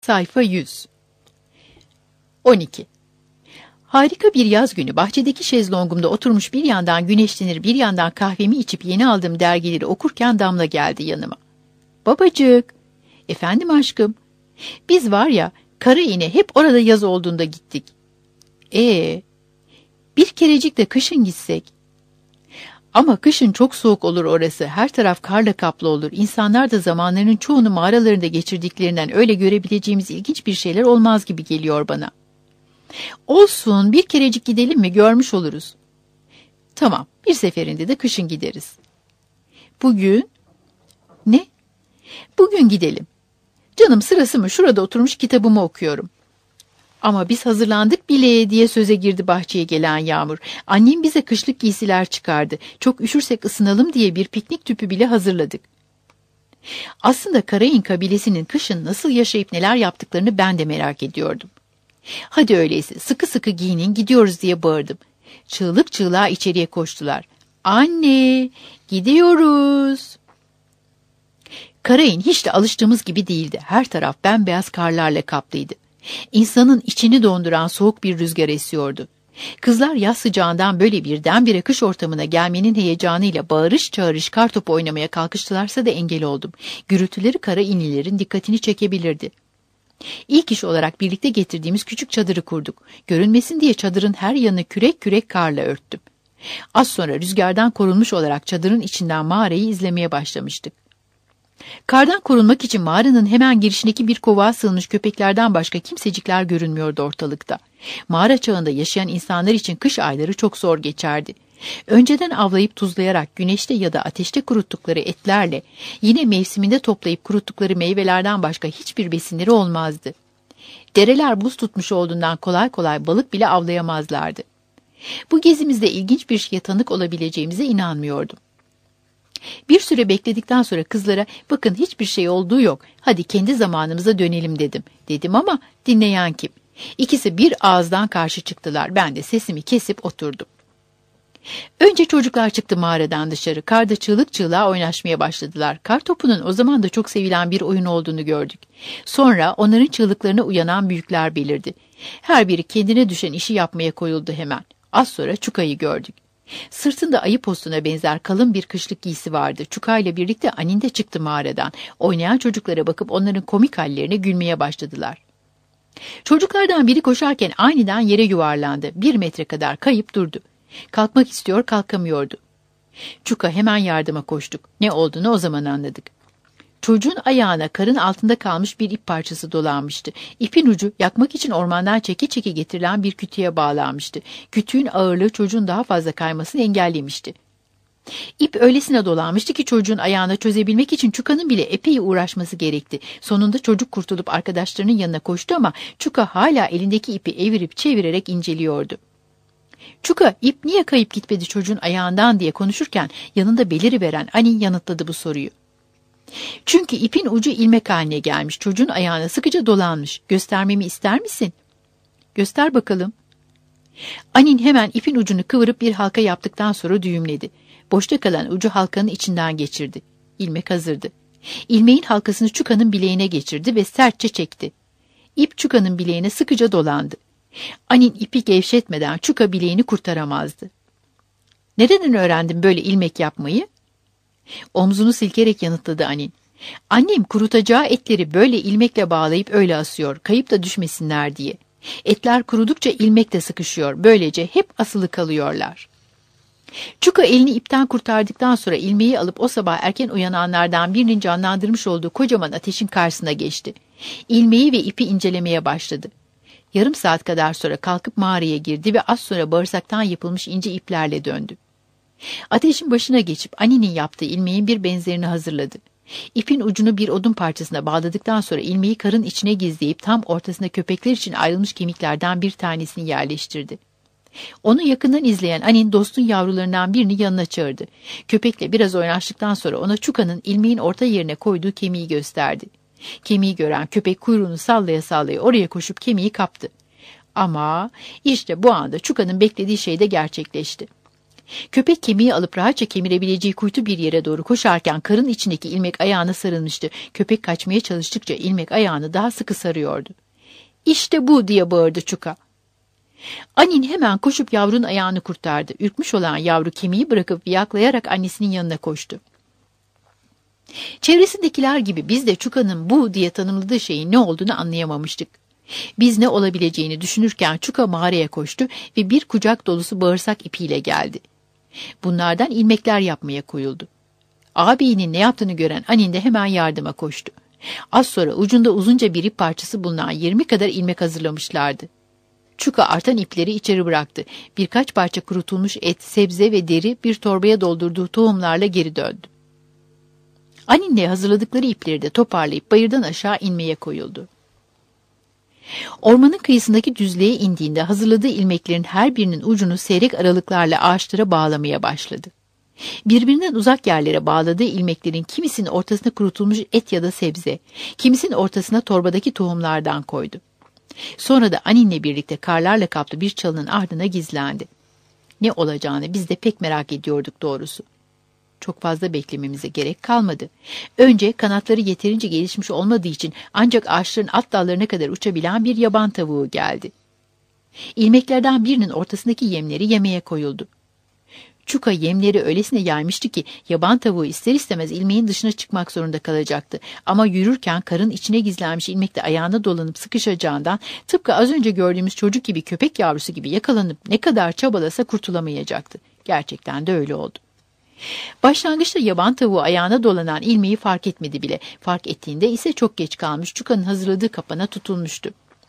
Sayfa 100. 12. Harika bir yaz günü bahçedeki şezlongumda oturmuş bir yandan güneşlenir bir yandan kahvemi içip yeni aldığım dergileri okurken Damla geldi yanıma. Babacık. Efendim aşkım. Biz var ya Karayiğne hep orada yaz olduğunda gittik. Bir kerecik de kışın gitsek. Ama kışın çok soğuk olur orası. Her taraf karla kaplı olur. İnsanlar da zamanlarının çoğunu mağaralarında geçirdiklerinden öyle görebileceğimiz ilginç bir şeyler olmaz gibi geliyor bana. Olsun, bir kerecik gidelim mi görmüş oluruz. Tamam, bir seferinde de kışın gideriz. Bugün? Ne? Bugün gidelim. Canım sırası mı? Şurada oturmuş kitabımı okuyorum. Ama biz hazırlandık bile diye söze girdi bahçeye gelen Yağmur. Annem bize kışlık giysiler çıkardı. Çok üşürsek ısınalım diye bir piknik tüpü bile hazırladık. Aslında Karayiğin kabilesinin kışın nasıl yaşayıp neler yaptıklarını ben de merak ediyordum. Hadi öyleyse sıkı sıkı giyinin gidiyoruz diye bağırdım. Çığlık çığlığa içeriye koştular. Anne, gidiyoruz. Karayiğin hiç de alıştığımız gibi değildi. Her taraf bembeyaz karlarla kaplıydı. İnsanın içini donduran soğuk bir rüzgar esiyordu. Kızlar yaz sıcağından böyle birdenbire kış ortamına gelmenin heyecanıyla bağırış çağırış kartopu oynamaya kalkıştılarsa da engel oldum. Gürültüleri Karayiğlilerin dikkatini çekebilirdi. İlk iş olarak birlikte getirdiğimiz küçük çadırı kurduk. Görünmesin diye çadırın her yanını kürek kürek karla örttüm. Az sonra rüzgardan korunmuş olarak çadırın içinden mağarayı izlemeye başlamıştık. Kardan korunmak için mağaranın hemen girişindeki bir kovağa sığınmış köpeklerden başka kimsecikler görünmüyordu ortalıkta. Mağara çağında yaşayan insanlar için kış ayları çok zor geçerdi. Önceden avlayıp tuzlayarak güneşte ya da ateşte kuruttukları etlerle, yine mevsiminde toplayıp kuruttukları meyvelerden başka hiçbir besinleri olmazdı. Dereler buz tutmuş olduğundan kolay kolay balık bile avlayamazlardı. Bu gezimizde ilginç bir şeye tanık olabileceğimize inanmıyordum. Bir süre bekledikten sonra kızlara bakın hiçbir şey olduğu yok. Hadi kendi zamanımıza dönelim dedim. Dedim ama dinleyen kim? İkisi bir ağızdan karşı çıktılar. Ben de sesimi kesip oturdum. Önce çocuklar çıktı mağaradan dışarı. Karda çığlık çığlığa oynaşmaya başladılar. Kar topunun o zaman da çok sevilen bir oyun olduğunu gördük. Sonra onların çığlıklarına uyanan büyükler belirdi. Her biri kendine düşen işi yapmaya koyuldu hemen. Az sonra Çuka'yı gördük. Sırtında ayı postuna benzer kalın bir kışlık giysi vardı. Çuka'yla birlikte Anin de çıktı mağaradan. Oynayan çocuklara bakıp onların komik hallerine gülmeye başladılar. Çocuklardan biri koşarken aniden yere yuvarlandı. 1 metre kadar kayıp durdu. Kalkmak istiyor, kalkamıyordu. Çuka hemen yardıma koştuk. Ne olduğunu o zaman anladık. Çocuğun ayağına karın altında kalmış bir ip parçası dolanmıştı. İpin ucu yakmak için ormandan çeke çeke getirilen bir kütüğe bağlanmıştı. Kütüğün ağırlığı çocuğun daha fazla kaymasını engellemişti. İp öylesine dolanmıştı ki çocuğun ayağına çözebilmek için Çuka'nın bile epey uğraşması gerekti. Sonunda çocuk kurtulup arkadaşlarının yanına koştu ama Çuka hala elindeki ipi evirip çevirerek inceliyordu. Çuka, ip niye kayıp gitmedi çocuğun ayağından diye konuşurken yanında beliriveren Anin yanıtladı bu soruyu. Çünkü ipin ucu ilmek haline gelmiş, çocuğun ayağına sıkıca dolanmış. Göstermemi ister misin? Göster bakalım. Anin hemen ipin ucunu kıvırıp bir halka yaptıktan sonra düğümledi. Boşta kalan ucu halkanın içinden geçirdi. İlmek hazırdı. İlmeğin halkasını Çuka'nın bileğine geçirdi ve sertçe çekti. İp Çuka'nın bileğine sıkıca dolandı. Anin ipi gevşetmeden Çuka bileğini kurtaramazdı. Nereden öğrendin böyle ilmek yapmayı? Omzunu silkerek yanıtladı Anin. Annem kurutacağı etleri böyle ilmekle bağlayıp öyle asıyor, kayıp da düşmesinler diye. Etler kurudukça ilmek de sıkışıyor, böylece hep asılı kalıyorlar. Çuka elini ipten kurtardıktan sonra ilmeği alıp o sabah erken uyananlardan birinin canlandırmış olduğu kocaman ateşin karşısına geçti. İlmeği ve ipi incelemeye başladı. Yarım saat kadar sonra kalkıp mağaraya girdi ve az sonra bağırsaktan yapılmış ince iplerle döndü. Ateşin başına geçip Anin'in yaptığı ilmeğin bir benzerini hazırladı. İpin ucunu bir odun parçasına bağladıktan sonra ilmeği karın içine gizleyip tam ortasına köpekler için ayrılmış kemiklerden bir tanesini yerleştirdi. Onu yakından izleyen Anin dostun yavrularından birini yanına çağırdı. Köpekle biraz oynaştıktan sonra ona Çuka'nın ilmeğin orta yerine koyduğu kemiği gösterdi. Kemiği gören köpek kuyruğunu sallaya sallaya oraya koşup kemiği kaptı. Ama işte bu anda Çuka'nın beklediği şey de gerçekleşti. Köpek kemiği alıp rahatça kemirebileceği kuytu bir yere doğru koşarken karın içindeki ilmek ayağına sarılmıştı. Köpek kaçmaya çalıştıkça ilmek ayağını daha sıkı sarıyordu. "İşte bu!" diye bağırdı Çuka. Anin hemen koşup yavrunun ayağını kurtardı. Ürkmüş olan yavru kemiği bırakıp viyaklayarak annesinin yanına koştu. Çevresindekiler gibi biz de Çuka'nın bu diye tanımladığı şeyin ne olduğunu anlayamamıştık. Biz ne olabileceğini düşünürken Çuka mağaraya koştu ve bir kucak dolusu bağırsak ipiyle geldi. Bunlardan ilmekler yapmaya koyuldu. Ağabeyinin ne yaptığını gören Anin de hemen yardıma koştu. Az sonra ucunda uzunca bir ip parçası bulunan 20 kadar ilmek hazırlamışlardı. Çuka artan ipleri içeri bıraktı. Birkaç parça kurutulmuş et, sebze ve deri bir torbaya doldurduğu tohumlarla geri döndü. Anin'le hazırladıkları ipleri de toparlayıp bayırdan aşağı inmeye koyuldu. Ormanın kıyısındaki düzlüğe indiğinde hazırladığı ilmeklerin her birinin ucunu seyrek aralıklarla ağaçlara bağlamaya başladı. Birbirinden uzak yerlere bağladığı ilmeklerin kimisinin ortasına kurutulmuş et ya da sebze, kimisinin ortasına torbadaki tohumlardan koydu. Sonra da Anin'le birlikte karlarla kaplı bir çalının ardına gizlendi. Ne olacağını biz de pek merak ediyorduk doğrusu. Çok fazla beklememize gerek kalmadı. Önce kanatları yeterince gelişmiş olmadığı için ancak ağaçların alt dallarına kadar uçabilen bir yaban tavuğu geldi. İlmeklerden birinin ortasındaki yemleri yemeye koyuldu. Çuka yemleri öylesine yaymıştı ki yaban tavuğu ister istemez ilmeğin dışına çıkmak zorunda kalacaktı. Ama yürürken karın içine gizlenmiş ilmekte ayağına dolanıp sıkışacağından tıpkı az önce gördüğümüz çocuk gibi köpek yavrusu gibi yakalanıp ne kadar çabalasa kurtulamayacaktı. Gerçekten de öyle oldu. Başlangıçta yaban tavuğu ayağına dolanan ilmeği fark etmedi bile. Fark ettiğinde ise çok geç kalmış. Çuka'nın hazırladığı kapana tutulmuştu.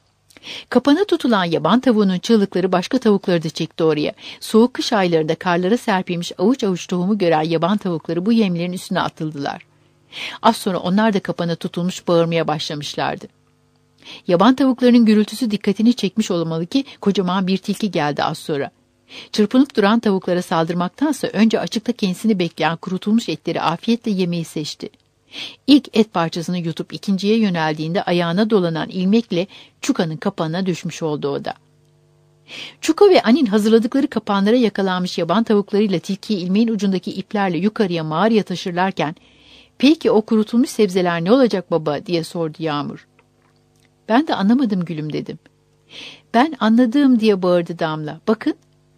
Kapana tutulan yaban tavuğunun çığlıkları başka tavukları da çekti oraya. Soğuk kış aylarında karlara serpilmiş avuç avuç tohumu gören yaban tavukları bu yemlerin üstüne atıldılar. Az sonra onlar da kapana tutulmuş bağırmaya başlamışlardı. Yaban tavuklarının gürültüsü dikkatini çekmiş olmalı ki kocaman bir tilki geldi az sonra. Çırpınıp duran tavuklara saldırmaktansa önce açıkta kendisini bekleyen kurutulmuş etleri afiyetle yemeyi seçti. İlk et parçasını yutup ikinciye yöneldiğinde ayağına dolanan ilmekle Çuka'nın kapağına düşmüş oldu o da. Çuka ve Anin hazırladıkları kapağınlara yakalanmış yaban tavuklarıyla tilkiyi ilmeğin ucundaki iplerle yukarıya mağaraya taşırlarken "Peki o kurutulmuş sebzeler ne olacak baba?" diye sordu Yağmur. "Ben de anlamadım gülüm" dedim. "Ben anladım" diye bağırdı Damla. "Bakın."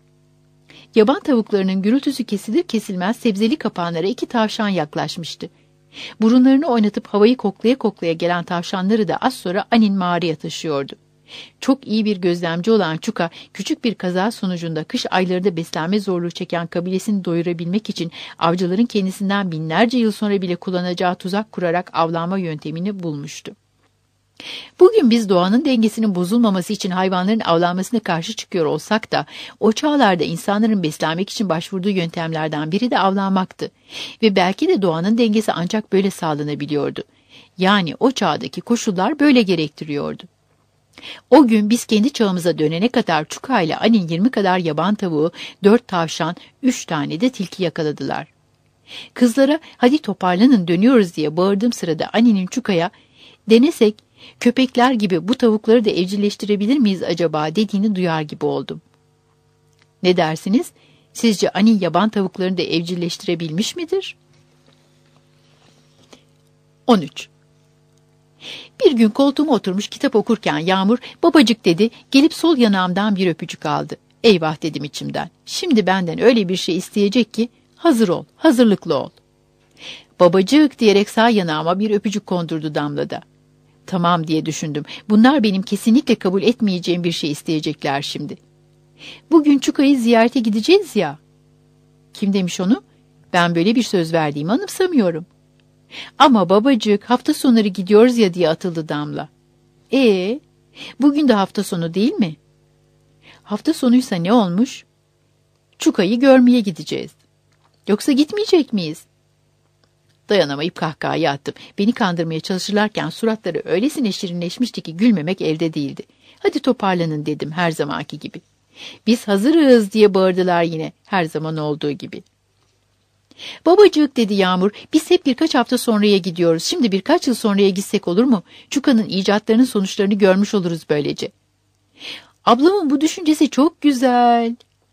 Yaban tavuklarının gürültüsü kesilir kesilmez sebzeli kapağınlara 2 tavşan yaklaşmıştı. Burunlarını oynatıp havayı koklaya koklaya gelen tavşanları da az sonra Anin mağaraya taşıyordu. Çok iyi bir gözlemci olan Çuka, küçük bir kaza sonucunda kış aylarında beslenme zorluğu çeken kabilesini doyurabilmek için avcıların kendisinden binlerce yıl sonra bile kullanacağı tuzak kurarak avlanma yöntemini bulmuştu. Bugün biz doğanın dengesinin bozulmaması için hayvanların avlanmasına karşı çıkıyor olsak da, o çağlarda insanların beslenmek için başvurduğu yöntemlerden biri de avlanmaktı. Ve belki de doğanın dengesi ancak böyle sağlanabiliyordu. Yani o çağdaki koşullar böyle gerektiriyordu. O gün biz kendi çağımıza dönene kadar Çuka ile Anin 20 kadar yaban tavuğu, 4 tavşan, 3 tane de tilki yakaladılar. Kızlara "Hadi toparlanın dönüyoruz" diye bağırdığım sırada Anin'in Çuka'ya "Denesek köpekler gibi bu tavukları da evcilleştirebilir miyiz acaba?" dediğini duyar gibi oldum. Ne dersiniz? Sizce Anin yaban tavuklarını da evcilleştirebilmiş midir? 13. Bir gün koltuğuma oturmuş kitap okurken Yağmur "Babacık" dedi, gelip sol yanağımdan bir öpücük aldı. Eyvah dedim içimden. Şimdi benden öyle bir şey isteyecek ki hazır ol, hazırlıklı ol. "Babacık" diyerek sağ yanağıma bir öpücük kondurdu Damla da. Tamam diye düşündüm. Bunlar benim kesinlikle kabul etmeyeceğim bir şey isteyecekler şimdi. "Bugün Çuka'yı ziyarete gideceğiz ya." Kim demiş onu? Ben böyle bir söz verdiğimi anımsamıyorum. "Ama babacık, hafta sonları gidiyoruz ya" diye atıldı Damla. Bugün de hafta sonu değil mi? Hafta sonuysa ne olmuş? Çuka'yı görmeye gideceğiz. Yoksa gitmeyecek miyiz? Dayanamayıp kahkahayı attım. Beni kandırmaya çalışırlarken suratları öylesine şirinleşmişti ki gülmemek elde değildi. "Hadi toparlanın" dedim her zamanki gibi. "Biz hazırız" diye bağırdılar yine her zaman olduğu gibi. "Babacık" dedi Yağmur, "biz hep birkaç hafta sonraya gidiyoruz. Şimdi birkaç yıl sonraya gitsek olur mu? Çuka'nın icatlarının sonuçlarını görmüş oluruz böylece." "Ablamın bu düşüncesi çok güzel."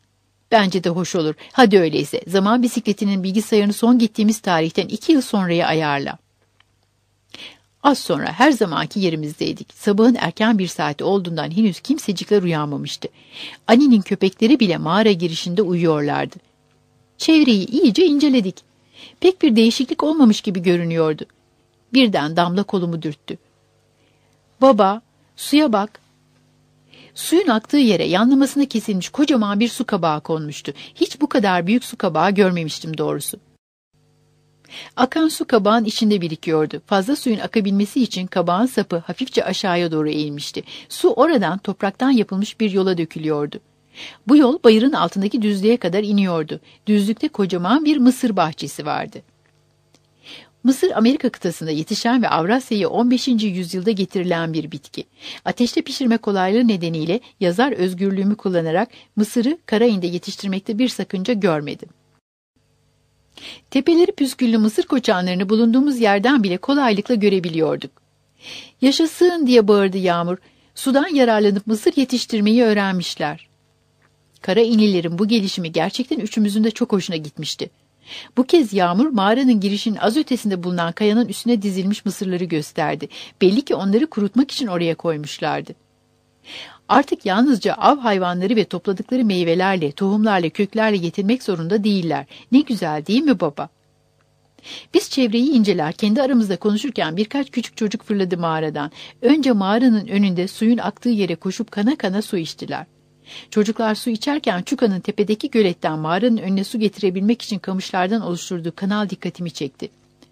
Bence de hoş olur. Hadi öyleyse zaman bisikletinin bilgisayarını son gittiğimiz tarihten 2 yıl sonraya ayarla. Az sonra her zamanki yerimizdeydik. Sabahın erken bir saati olduğundan henüz kimsecikler uyanmamıştı. Anne'nin köpekleri bile mağara girişinde uyuyorlardı. Çevreyi iyice inceledik. Pek bir değişiklik olmamış gibi görünüyordu. Birden Damla kolumu dürttü. Baba, suya bak. Suyun aktığı yere yanlamasına kesilmiş kocaman bir su kabağı konmuştu. Hiç bu kadar büyük su kabağı görmemiştim doğrusu. Akan su kabağın içinde birikiyordu. Fazla suyun akabilmesi için kabağın sapı hafifçe aşağıya doğru eğilmişti. Su oradan topraktan yapılmış bir yola dökülüyordu. Bu yol bayırın altındaki düzlüğe kadar iniyordu. Düzlükte kocaman bir mısır bahçesi vardı. Mısır Amerika kıtasında yetişen ve Avrasya'ya 15. yüzyılda getirilen bir bitki. Ateşte pişirme kolaylığı nedeniyle yazar özgürlüğümü kullanarak mısırı Karain'de yetiştirmekte bir sakınca görmedim. Tepeleri püsküllü mısır koçanlarını bulunduğumuz yerden bile kolaylıkla görebiliyorduk. Yaşasın diye bağırdı Yağmur. Sudan yararlanıp mısır yetiştirmeyi öğrenmişler. Karainlilerin bu gelişimi gerçekten üçümüzün de çok hoşuna gitmişti. Bu kez Yağmur mağaranın girişinin az ötesinde bulunan kayanın üstüne dizilmiş mısırları gösterdi. Belli ki onları kurutmak için oraya koymuşlardı. Artık yalnızca av hayvanları ve topladıkları meyvelerle, tohumlarla, köklerle yetinmek zorunda değiller. Ne güzel değil mi baba? Biz çevreyi inceler, kendi aramızda konuşurken birkaç küçük çocuk fırladı mağaradan. Önce mağaranın önünde suyun aktığı yere koşup kana kana su içtiler. Çocuklar su içerken Çuka'nın tepedeki göletten mağaranın önüne su getirebilmek için kamışlardan oluşturduğu kanal dikkatimi çekti.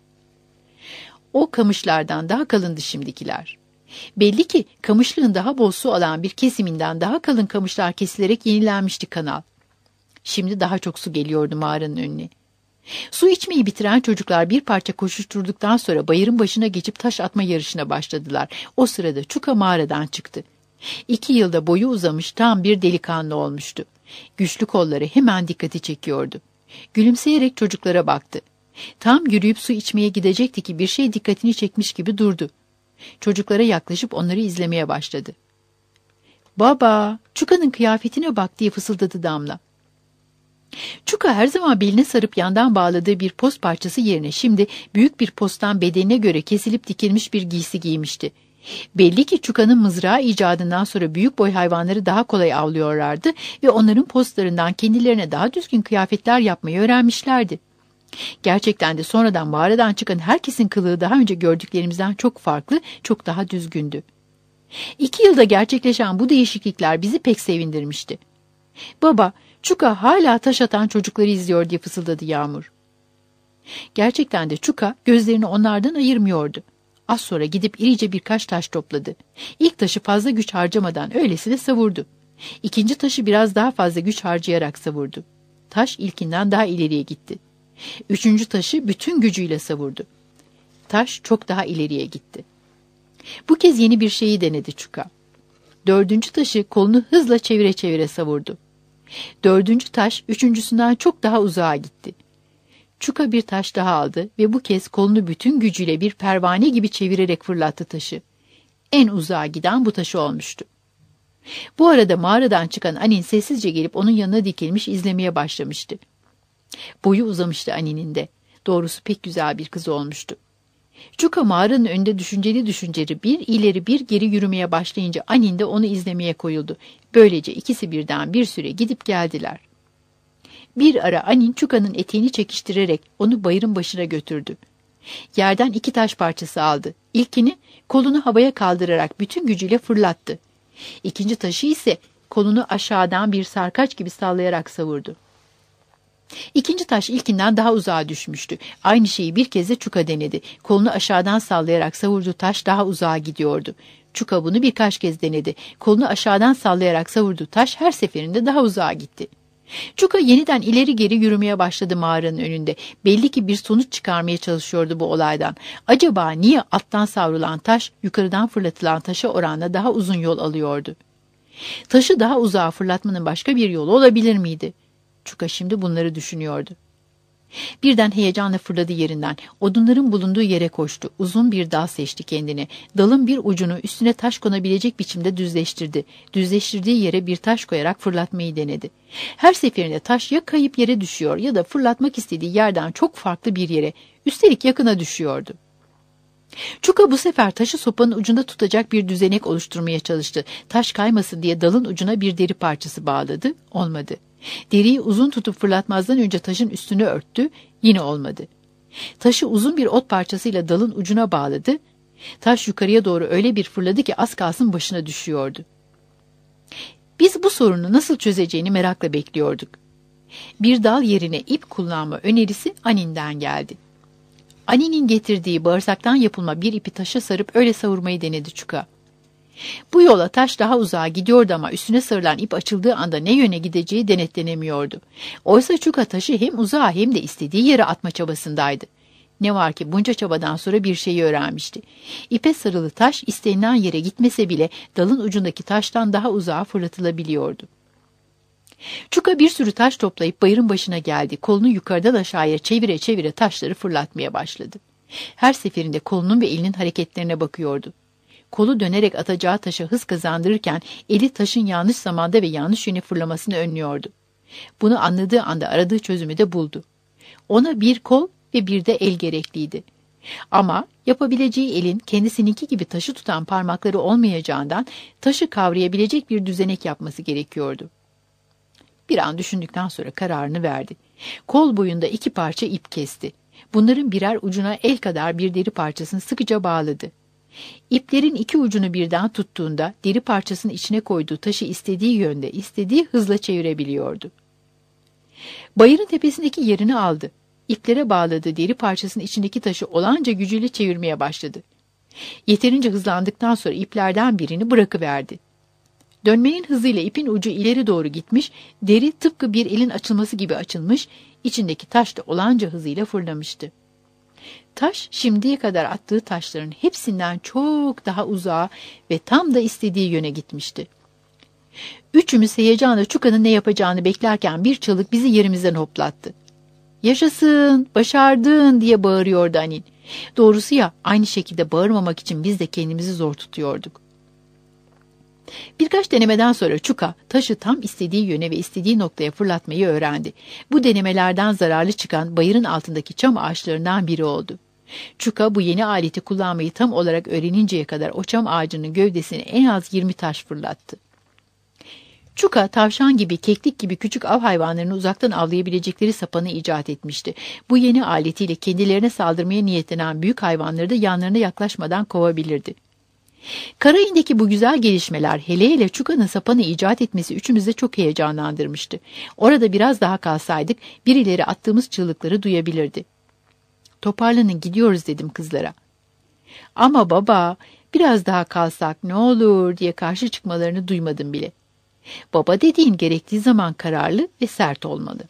O kamışlardan daha kalındı şimdikiler. Belli ki kamışlığın daha bol su alan bir kesiminden daha kalın kamışlar kesilerek yenilenmişti kanal. Şimdi daha çok su geliyordu mağaranın önüne. Su içmeyi bitiren çocuklar bir parça koşuşturduktan sonra bayırın başına geçip taş atma yarışına başladılar. O sırada Çuka mağaradan çıktı. 2 yılda boyu uzamış tam bir delikanlı olmuştu. Güçlü kolları hemen dikkati çekiyordu. Gülümseyerek çocuklara baktı. Tam yürüyüp su içmeye gidecekti ki bir şey dikkatini çekmiş gibi durdu. Çocuklara yaklaşıp onları izlemeye başladı. "Baba, Çuka'nın kıyafetine bak," diye fısıldadı Damla. Çuka her zaman beline sarıp yandan bağladığı bir post parçası yerine şimdi büyük bir posttan bedenine göre kesilip dikilmiş bir giysi giymişti. Belli ki Çuka'nın mızrağı icadından sonra büyük boy hayvanları daha kolay avlıyorlardı ve onların postlarından kendilerine daha düzgün kıyafetler yapmayı öğrenmişlerdi. Gerçekten de sonradan mağaradan çıkan herkesin kılığı daha önce gördüklerimizden çok farklı, çok daha düzgündü. 2 yılda gerçekleşen bu değişiklikler bizi pek sevindirmişti. "Baba, Çuka hala taş atan çocukları izliyor," diye fısıldadı Yağmur. Gerçekten de Çuka gözlerini onlardan ayırmıyordu. Az sonra gidip irice birkaç taş topladı. İlk taşı fazla güç harcamadan öylesine savurdu. İkinci taşı biraz daha fazla güç harcayarak savurdu. Taş ilkinden daha ileriye gitti. Üçüncü taşı bütün gücüyle savurdu. Taş çok daha ileriye gitti. Bu kez yeni bir şeyi denedi Çuka. 4. taşı kolunu hızla çevire çevire savurdu. 4. taş 3.'sünden çok daha uzağa gitti. Çuka bir taş daha aldı ve bu kez kolunu bütün gücüyle bir pervane gibi çevirerek fırlattı taşı. En uzağa giden bu taşı olmuştu. Bu arada mağaradan çıkan Anin sessizce gelip onun yanına dikilmiş izlemeye başlamıştı. Boyu uzamıştı Anin'in de. Doğrusu pek güzel bir kız olmuştu. Çuka mağaranın önünde düşünceli bir ileri bir geri yürümeye başlayınca Anin de onu izlemeye koyuldu. Böylece ikisi birden bir süre gidip geldiler. Bir ara Anin Çuka'nın eteğini çekiştirerek onu bayırın başına götürdü. Yerden 2 taş parçası aldı. İlkini kolunu havaya kaldırarak bütün gücüyle fırlattı. İkinci taşı ise kolunu aşağıdan bir sarkaç gibi sallayarak savurdu. İkinci taş ilkinden daha uzağa düşmüştü. Aynı şeyi bir kez de Çuka denedi. Kolunu aşağıdan sallayarak savurduğu taş daha uzağa gidiyordu. Çuka bunu birkaç kez denedi. Kolunu aşağıdan sallayarak savurduğu taş her seferinde daha uzağa gitti. Çuka yeniden ileri geri yürümeye başladı mağaranın önünde. Belli ki bir sonuç çıkarmaya çalışıyordu bu olaydan. Acaba niye alttan savrulan taş yukarıdan fırlatılan taşa oranla daha uzun yol alıyordu? Taşı daha uzağa fırlatmanın başka bir yolu olabilir miydi? Çuka şimdi bunları düşünüyordu. Birden heyecanla fırladı yerinden. Odunların bulunduğu yere koştu. Uzun bir dal seçti kendine. Dalın bir ucunu üstüne taş konabilecek biçimde düzleştirdi. Düzleştirdiği yere bir taş koyarak fırlatmayı denedi. Her seferinde taş ya kayıp yere düşüyor ya da fırlatmak istediği yerden çok farklı bir yere, üstelik yakına düşüyordu. Çuka bu sefer taşı sopanın ucunda tutacak bir düzenek oluşturmaya çalıştı. Taş kaymasın diye dalın ucuna bir deri parçası bağladı. Olmadı. Deriyi uzun tutup fırlatmazdan önce taşın üstünü örttü. Yine olmadı. Taşı uzun bir ot parçasıyla dalın ucuna bağladı. Taş yukarıya doğru öyle bir fırladı ki az kalsın başına düşüyordu. Biz bu sorunu nasıl çözeceğini merakla bekliyorduk. Bir dal yerine ip kullanma önerisi Anin'den geldi. Anin'in getirdiği bağırsaktan yapılma bir ipi taşa sarıp öyle savurmayı denedi Çuka. Bu yola taş daha uzağa gidiyordu ama üstüne sarılan ip açıldığı anda ne yöne gideceği denetlenemiyordu. Oysa Çuka taşı hem uzağa hem de istediği yere atma çabasındaydı. Ne var ki bunca çabadan sonra bir şeyi öğrenmişti. İpe sarılı taş istenilen yere gitmese bile dalın ucundaki taştan daha uzağa fırlatılabiliyordu. Çuka bir sürü taş toplayıp bayırın başına geldi. Kolunu yukarıdan aşağıya çevire çevire taşları fırlatmaya başladı. Her seferinde kolunun ve elinin hareketlerine bakıyordu. Kolu dönerek atacağı taşa hız kazandırırken eli taşın yanlış zamanda ve yanlış yöne fırlamasını önlüyordu. Bunu anladığı anda aradığı çözümü de buldu. Ona bir kol ve bir de el gerekliydi. Ama yapabileceği elin kendisininki gibi taşı tutan parmakları olmayacağından taşı kavrayabilecek bir düzenek yapması gerekiyordu. Bir an düşündükten sonra kararını verdi. Kol boyunda 2 parça ip kesti. Bunların birer ucuna el kadar bir deri parçasını sıkıca bağladı. İplerin 2 ucunu birden tuttuğunda deri parçasının içine koyduğu taşı istediği yönde, istediği hızla çevirebiliyordu. Bayırın tepesindeki yerini aldı. İplere bağladığı deri parçasının içindeki taşı olanca gücüyle çevirmeye başladı. Yeterince hızlandıktan sonra iplerden birini bırakıverdi. Dönmenin hızıyla ipin ucu ileri doğru gitmiş, deri tıpkı bir elin açılması gibi açılmış, içindeki taş da olanca hızıyla fırlamıştı. Taş şimdiye kadar attığı taşların hepsinden çok daha uzağa ve tam da istediği yöne gitmişti. Üçümüz heyecanla Çuka'nın ne yapacağını beklerken bir çığlık bizi yerimizden hoplattı. "Yaşasın, başardın!" diye bağırıyordu Anin. Doğrusu ya, aynı şekilde bağırmamak için biz de kendimizi zor tutuyorduk. Birkaç denemeden sonra Çuka taşı tam istediği yöne ve istediği noktaya fırlatmayı öğrendi. Bu denemelerden zararlı çıkan bayırın altındaki çam ağaçlarından biri oldu. Çuka bu yeni aleti kullanmayı tam olarak öğreninceye kadar o çam ağacının gövdesine en az 20 taş fırlattı. Çuka tavşan gibi, keklik gibi küçük av hayvanlarını uzaktan avlayabilecekleri sapanı icat etmişti. Bu yeni aletiyle kendilerine saldırmaya niyetlenen büyük hayvanları da yanlarına yaklaşmadan kovabilirdi. Karayindeki bu güzel gelişmeler, hele hele Çuka'nın sapanı icat etmesi üçümüzü de çok heyecanlandırmıştı. Orada biraz daha kalsaydık birileri attığımız çığlıkları duyabilirdi. "Toparlanın, gidiyoruz," dedim kızlara. "Ama baba, biraz daha kalsak ne olur?" diye karşı çıkmalarını duymadım bile. Baba dediğin gerektiği zaman kararlı ve sert olmalı.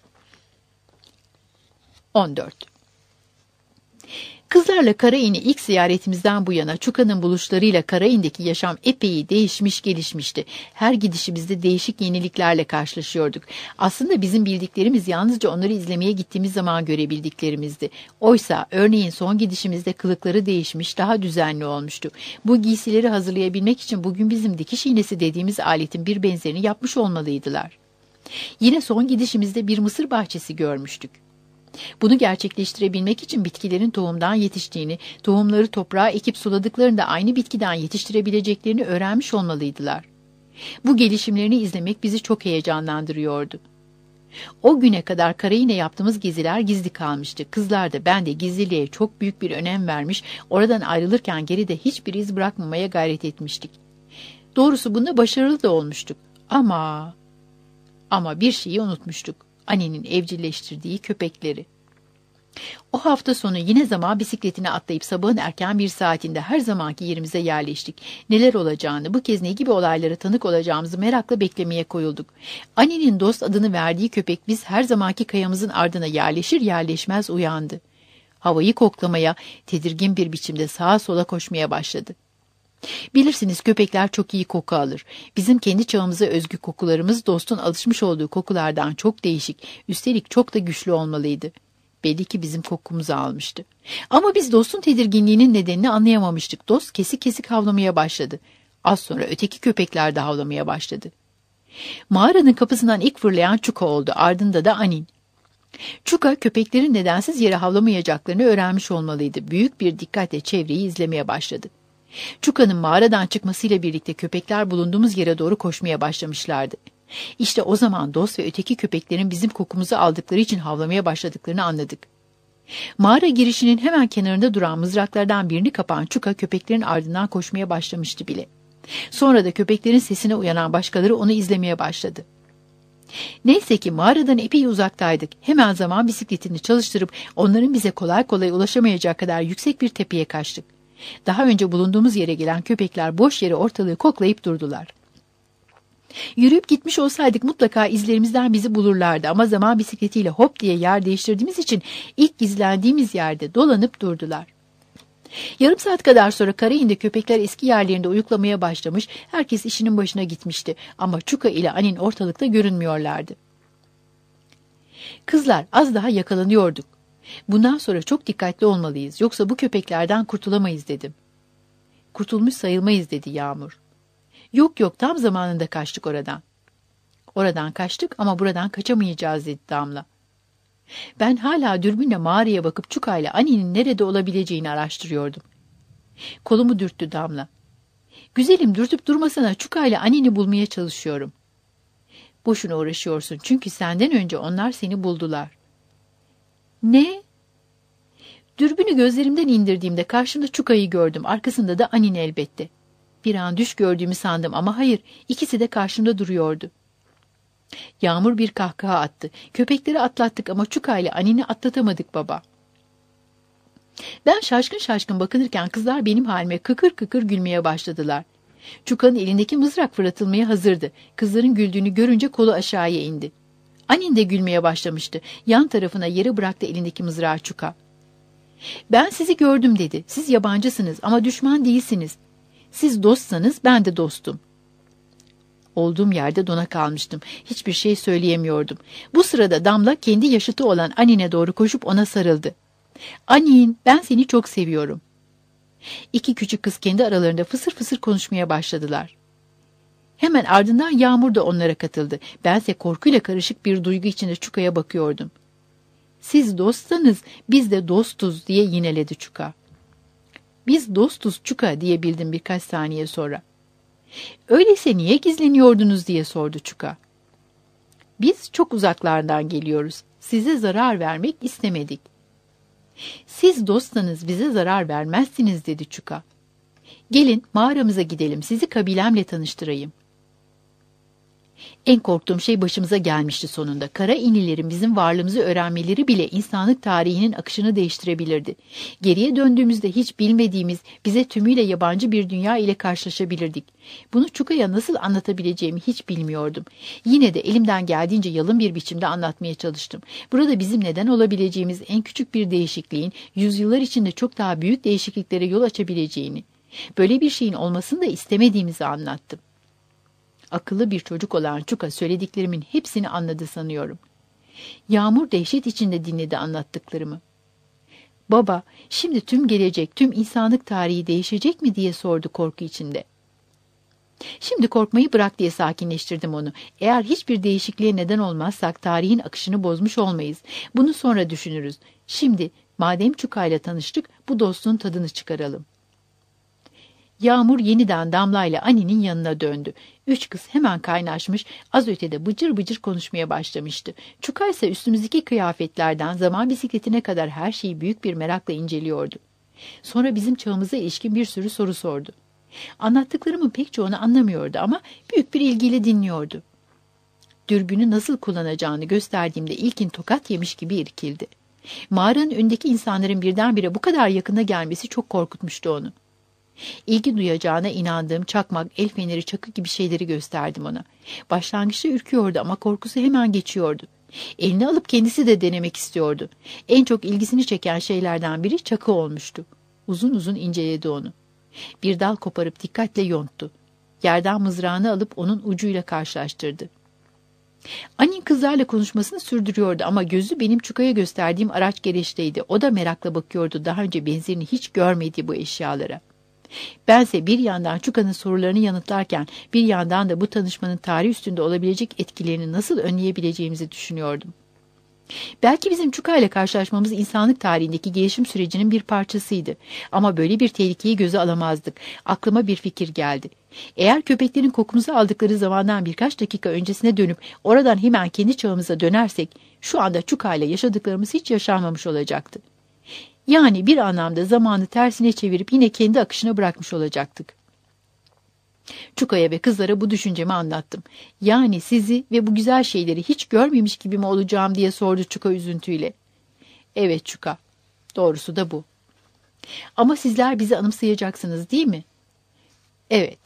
14. Kızlarla Karayin'i ilk ziyaretimizden bu yana Çuka'nın buluşlarıyla Karayin'deki yaşam epey değişmiş gelişmişti. Her gidişimizde değişik yeniliklerle karşılaşıyorduk. Aslında bizim bildiklerimiz yalnızca onları izlemeye gittiğimiz zaman görebildiklerimizdi. Oysa örneğin son gidişimizde kılıkları değişmiş, daha düzenli olmuştu. Bu giysileri hazırlayabilmek için bugün bizim dikiş iğnesi dediğimiz aletin bir benzerini yapmış olmalıydılar. Yine son gidişimizde bir mısır bahçesi görmüştük. Bunu gerçekleştirebilmek için bitkilerin tohumdan yetiştiğini, tohumları toprağa ekip suladıklarında aynı bitkiden yetiştirebileceklerini öğrenmiş olmalıydılar. Bu gelişimlerini izlemek bizi çok heyecanlandırıyordu. O güne kadar Karayin'e yaptığımız geziler gizli kalmıştı. Kızlar da ben de gizliliğe çok büyük bir önem vermiş, oradan ayrılırken geride hiçbir iz bırakmamaya gayret etmiştik. Doğrusu bunda başarılı da olmuştuk. Ama bir şeyi unutmuştuk. Annenin evcilleştirdiği köpekleri. O hafta sonu yine zaman bisikletine atlayıp sabahın erken bir saatinde her zamanki yerimize yerleştik. Neler olacağını, bu kez ne gibi olaylara tanık olacağımızı merakla beklemeye koyulduk. Annenin Dost adını verdiği köpek biz her zamanki kayamızın ardına yerleşir yerleşmez uyandı. Havayı koklamaya, tedirgin bir biçimde sağa sola koşmaya başladı. Bilirsiniz köpekler çok iyi koku alır. Bizim kendi çağımıza özgü kokularımız Dost'un alışmış olduğu kokulardan çok değişik, üstelik çok da güçlü olmalıydı. Belli ki bizim kokumuzu almıştı. Ama biz dostun tedirginliğinin nedenini anlayamamıştık. Dost kesik kesik havlamaya başladı. Az sonra öteki köpekler de havlamaya başladı. Mağaranın kapısından ilk fırlayan Çuka oldu. Ardında da Anin. Çuka köpeklerin nedensiz yere havlamayacaklarını öğrenmiş olmalıydı. Büyük bir dikkatle çevreyi izlemeye başladı. Çuka'nın mağaradan çıkmasıyla birlikte köpekler bulunduğumuz yere doğru koşmaya başlamışlardı. İşte o zaman dost ve öteki köpeklerin bizim kokumuzu aldıkları için havlamaya başladıklarını anladık. Mağara girişinin hemen kenarında duran mızraklardan birini kapan Çuka köpeklerin ardından koşmaya başlamıştı bile. Sonra da köpeklerin sesine uyanan başkaları onu izlemeye başladı. Neyse ki mağaradan epey uzaktaydık. Hemen zaman bisikletini çalıştırıp onların bize kolay kolay ulaşamayacağı kadar yüksek bir tepeye kaçtık. Daha önce bulunduğumuz yere gelen köpekler boş yere ortalığı koklayıp durdular. Yürüyüp gitmiş olsaydık mutlaka izlerimizden bizi bulurlardı ama zaman bisikletiyle hop diye yer değiştirdiğimiz için ilk gizlendiğimiz yerde dolanıp durdular. Yarım saat kadar sonra Karayin'de köpekler eski yerlerinde uyuklamaya başlamış, herkes işinin başına gitmişti ama Çuka ile Anin ortalıkta görünmüyorlardı. Kızlar, az daha yakalanıyorduk. Bundan sonra çok dikkatli olmalıyız, yoksa bu köpeklerden kurtulamayız dedim. Kurtulmuş sayılmayız dedi Yağmur. Yok yok, tam zamanında kaçtık oradan. Oradan kaçtık ama buradan kaçamayacağız dedi Damla. Ben hala dürbünle mağaraya bakıp Çuka ile Ani'nin nerede olabileceğini araştırıyordum. Kolumu dürttü Damla. Güzelim, dürtüp durmasana, Çuka ile Ani'ni bulmaya çalışıyorum. Boşuna uğraşıyorsun çünkü senden önce onlar seni buldular. Ne? Dürbünü gözlerimden indirdiğimde karşımda Çuka'yı gördüm, arkasında da Anin elbette. Bir an düş gördüğümü sandım ama hayır, ikisi de karşımda duruyordu. Yağmur bir kahkaha attı. Köpekleri atlattık ama Çuka ile Anin'i atlatamadık baba. Ben şaşkın şaşkın bakınırken kızlar benim halime kıkır kıkır gülmeye başladılar. Çuka'nın elindeki mızrak fırlatılmaya hazırdı. Kızların güldüğünü görünce kolu aşağıya indi. Anin de gülmeye başlamıştı. Yan tarafına yere bıraktı elindeki mızrağı Çuka. Ben sizi gördüm dedi. Siz yabancısınız ama düşman değilsiniz. Siz dostsanız ben de dostum. Olduğum yerde dona kalmıştım. Hiçbir şey söyleyemiyordum. Bu sırada Damla kendi yaşıtı olan Anin'e doğru koşup ona sarıldı. Anin, ben seni çok seviyorum. İki küçük kız kendi aralarında fısır fısır konuşmaya başladılar. Hemen ardından Yağmur da onlara katıldı. Bense korkuyla karışık bir duygu içinde Çuka'ya bakıyordum. Siz dostsanız biz de dostuz diye yineledi Çuka. Biz dostuz Çuka diyebildim birkaç saniye sonra. Öyleyse niye gizleniyordunuz diye sordu Çuka. Biz çok uzaklardan geliyoruz. Size zarar vermek istemedik. Siz dostsanız bize zarar vermezsiniz dedi Çuka. Gelin mağaramıza gidelim, sizi kabilemle tanıştırayım. En korktuğum şey başımıza gelmişti sonunda. Kara inilerin bizim varlığımızı öğrenmeleri bile insanlık tarihinin akışını değiştirebilirdi. Geriye döndüğümüzde hiç bilmediğimiz, bize tümüyle yabancı bir dünya ile karşılaşabilirdik. Bunu Çuka'ya nasıl anlatabileceğimi hiç bilmiyordum. Yine de elimden geldiğince yalın bir biçimde anlatmaya çalıştım. Burada bizim neden olabileceğimiz en küçük bir değişikliğin, yüzyıllar içinde çok daha büyük değişikliklere yol açabileceğini, böyle bir şeyin olmasını da istemediğimizi anlattım. Akıllı bir çocuk olan Çuka söylediklerimin hepsini anladı sanıyorum. Yağmur dehşet içinde dinledi anlattıklarımı. Baba, şimdi tüm gelecek, tüm insanlık tarihi değişecek mi diye sordu korku içinde. Şimdi korkmayı bırak diye sakinleştirdim onu. Eğer hiçbir değişikliğe neden olmazsak tarihin akışını bozmuş olmayız. Bunu sonra düşünürüz. Şimdi madem Çuka ile tanıştık, bu dostluğun tadını çıkaralım. Yağmur yeniden Damla ile Ani'nin yanına döndü. Üç kız hemen kaynaşmış, az ötede bıcır bıcır konuşmaya başlamıştı. Çuka ise üstümüzdeki kıyafetlerden zaman bisikletine kadar her şeyi büyük bir merakla inceliyordu. Sonra bizim çağımıza ilişkin bir sürü soru sordu. Anlattıklarımın pek çoğunu anlamıyordu ama büyük bir ilgiyle dinliyordu. Dürbünü nasıl kullanacağını gösterdiğimde ilkin tokat yemiş gibi irkildi. Mağaranın önündeki insanların birdenbire bu kadar yakına gelmesi çok korkutmuştu onu. İlgi duyacağına inandığım çakmak, el feneri, çakı gibi şeyleri gösterdim ona. Başlangıçta ürküyordu ama korkusu hemen geçiyordu. Elini alıp kendisi de denemek istiyordu. En çok ilgisini çeken şeylerden biri çakı olmuştu. Uzun uzun inceledi onu. Bir dal koparıp dikkatle yonttu. Yerden mızrağını alıp onun ucuyla karşılaştırdı. Anin kızlarla konuşmasını sürdürüyordu ama gözü benim Çuka'ya gösterdiğim araç gereçteydi. O da merakla bakıyordu daha önce benzerini hiç görmediği bu eşyalara. Bense bir yandan Çuka'nın sorularını yanıtlarken bir yandan da bu tanışmanın tarih üstünde olabilecek etkilerini nasıl önleyebileceğimizi düşünüyordum. Belki bizim Çuka ile karşılaşmamız insanlık tarihindeki gelişim sürecinin bir parçasıydı. Ama böyle bir tehlikeyi göze alamazdık. Aklıma bir fikir geldi. Eğer köpeklerin kokumuzu aldıkları zamandan birkaç dakika öncesine dönüp oradan hemen kendi çağımıza dönersek, şu anda Çuka ile yaşadıklarımız hiç yaşanmamış olacaktı. Yani bir anlamda zamanı tersine çevirip yine kendi akışına bırakmış olacaktık. Çuka'ya ve kızlara bu düşüncemi anlattım. Yani sizi ve bu güzel şeyleri hiç görmemiş gibi mi olacağım diye sordu Çuka üzüntüyle. Evet Çuka, doğrusu da bu. Ama sizler bizi anımsayacaksınız değil mi? Evet.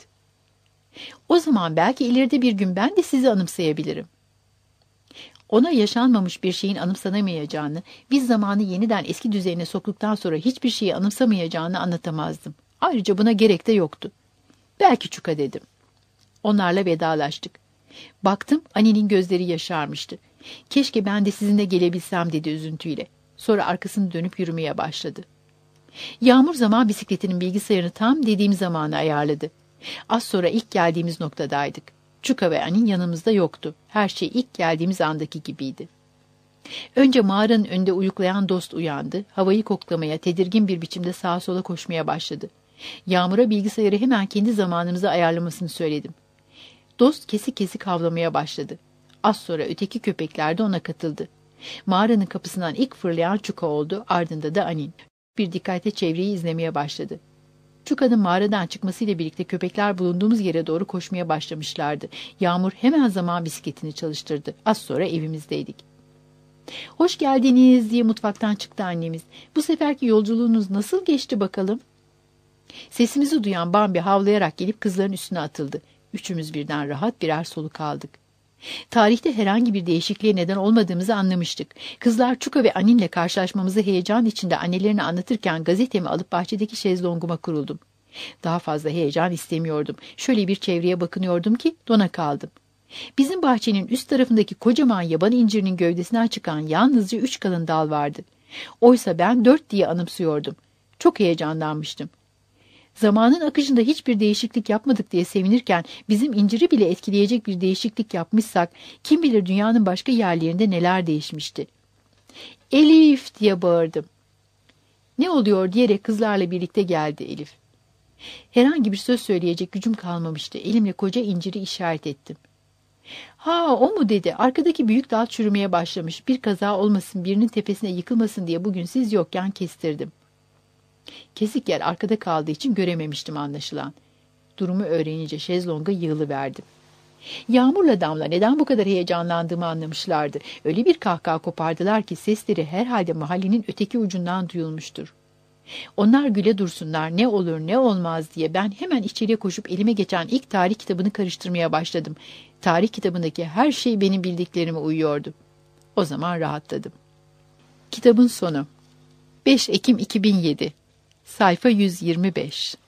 O zaman belki ileride bir gün ben de sizi anımsayabilirim. Ona yaşanmamış bir şeyin anımsanamayacağını, biz zamanı yeniden eski düzenine soktuktan sonra hiçbir şeyi anımsamayacağını anlatamazdım. Ayrıca buna gerek de yoktu. Belki Çuka dedim. Onlarla vedalaştık. Baktım Ani'nin gözleri yaşarmıştı. Keşke ben de sizinle gelebilsem dedi üzüntüyle. Sonra arkasını dönüp yürümeye başladı. Yağmur zaman bisikletinin bilgisayarını tam dediğim zamanı ayarladı. Az sonra ilk geldiğimiz noktadaydık. Çuka ve Anin yanımızda yoktu. Her şey ilk geldiğimiz andaki gibiydi. Önce mağaranın önünde uyuklayan dost uyandı. Havayı koklamaya, tedirgin bir biçimde sağa sola koşmaya başladı. Yağmur'a bilgisayarı hemen kendi zamanımıza ayarlamasını söyledim. Dost kesik kesik havlamaya başladı. Az sonra öteki köpekler de ona katıldı. Mağaranın kapısından ilk fırlayan Çuka oldu, ardında da Anin. Bir dikkatle çevreyi izlemeye başladı. Çuka'nın mağaradan çıkmasıyla birlikte köpekler bulunduğumuz yere doğru koşmaya başlamışlardı. Yağmur hemen zaman bisikletini çalıştırdı. Az sonra evimizdeydik. "Hoş geldiniz" diye mutfaktan çıktı annemiz. "Bu seferki yolculuğunuz nasıl geçti bakalım?" Sesimizi duyan Bambi havlayarak gelip kızların üstüne atıldı. Üçümüz birden rahat birer soluk aldık. Tarihte herhangi bir değişikliğe neden olmadığımızı anlamıştık. Kızlar Çuka ve Anin'le karşılaşmamızı heyecan içinde annelerine anlatırken gazetemi alıp bahçedeki şezlonguma kuruldum. Daha fazla heyecan istemiyordum. Şöyle bir çevreye bakınıyordum ki dona kaldım. Bizim bahçenin üst tarafındaki kocaman yaban incirinin gövdesinden çıkan yalnızca 3 kalın dal vardı. Oysa ben 4 diye anımsıyordum. Çok heyecanlanmıştım. Zamanın akışında hiçbir değişiklik yapmadık diye sevinirken bizim inciri bile etkileyecek bir değişiklik yapmışsak kim bilir dünyanın başka yerlerinde neler değişmişti. "Elif!" diye bağırdım. "Ne oluyor?" diyerek kızlarla birlikte geldi Elif. Herhangi bir söz söyleyecek gücüm kalmamıştı. Elimle koca inciri işaret ettim. "Ha, o mu?" dedi. "Arkadaki büyük dal çürümeye başlamış. Bir kaza olmasın, birinin tepesine yıkılmasın diye bugün siz yokken kestirdim." Kesik yer arkada kaldığı için görememiştim anlaşılan. Durumu öğrenince şezlonga yığılıverdim. Yağmurla Damla neden bu kadar heyecanlandığımı anlamışlardı. Öyle bir kahkaha kopardılar ki sesleri herhalde mahallenin öteki ucundan duyulmuştur. Onlar güle dursunlar, ne olur ne olmaz diye ben hemen içeriye koşup elime geçen ilk tarih kitabını karıştırmaya başladım. Tarih kitabındaki her şey benim bildiklerime uyuyordu. O zaman rahatladım. Kitabın sonu. 5 Ekim 2007. Sayfa 125.